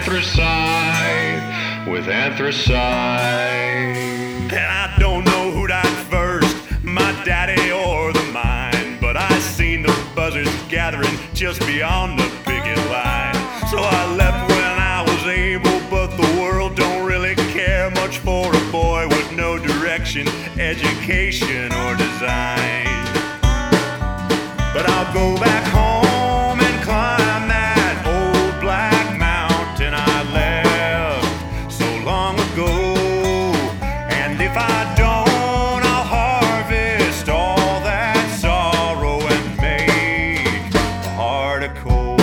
anthracite, with anthracite. And I don't know who died first, my daddy or the mine, but I seen the buzzards gathering just beyond the picket line. So I left when I was able, but the world don't really care much for a boy with no direction, education, or design. But I'll go back home and climb that old black mountain I left so long ago. And if I don't, I'll harvest all that sorrow and make a heart of coal.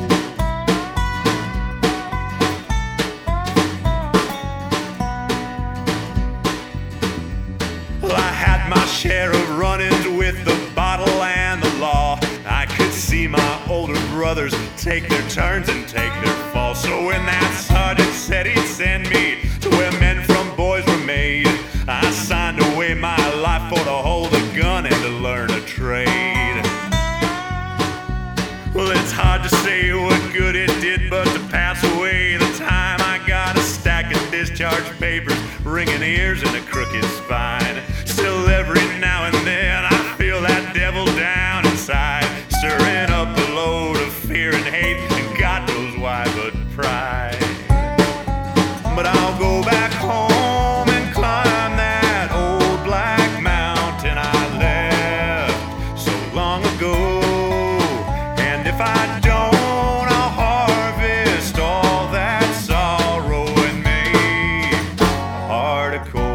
Well, I had my share of run-ins with the bottle and the law. I could see my older brothers take their turns and take their fall. So when that sergeant said he'd send me to where men from boys were made, I signed away my life for to hold a gun and to learn a trade. Well, it's hard to say what good it did, but to pass away the time I got a stack of discharge papers, ringing ears and a crooked spine. Still every now and then I feel that devil down inside, stirring up a load of fear and hate, and God knows why but pride. But I'll go back home and climb that old black mountain I left so long ago. And if I don't, I'll harvest all that sorrow and make a heart of coal.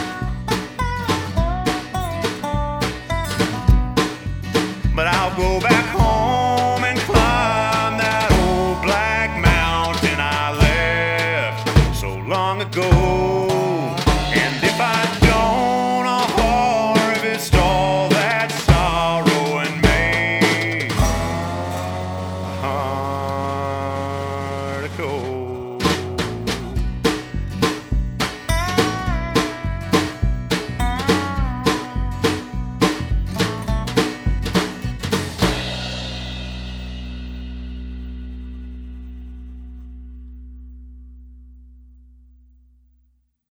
But I'll go back